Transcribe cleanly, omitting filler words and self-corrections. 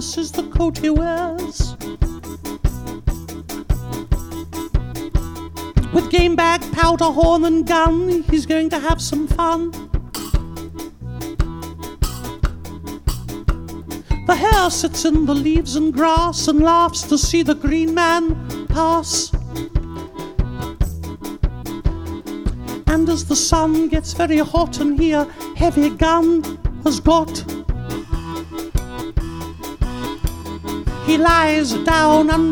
this is the coat he wears. With game bag, powder horn and gun, he's going to have some fun. The hare sits in the leaves and grass and laughs to see the green man pass. And as the sun gets very hot and he a heavy gun has got, he lies down under